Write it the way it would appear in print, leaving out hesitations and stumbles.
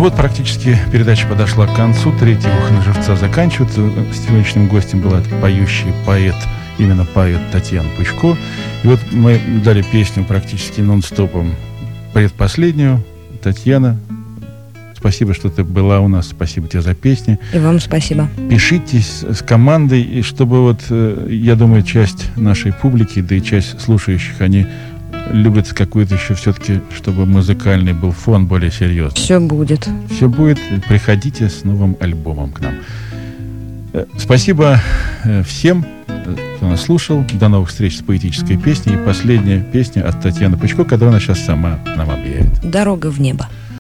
вот практически передача подошла к концу. Третья «Ухо на живца» заканчивается. Сегодняшним гостем была поющий поэт, именно поэт Татьяна Пучко. И вот мы дали песню практически нон-стопом, предпоследнюю. Татьяна, спасибо, что ты была у нас. Спасибо тебе за песни. И вам спасибо. Пишите с командой, и чтобы вот, я думаю, часть нашей публики, да и часть слушающих, они любят какую-то еще все-таки, чтобы музыкальный был фон более серьезный. Все будет. Все будет. Приходите с новым альбомом к нам. Спасибо всем, кто нас слушал. До новых встреч с поэтической песней. И последняя песня от Татьяны Пучко, которую она сейчас сама нам объявит. «Дорога в небо».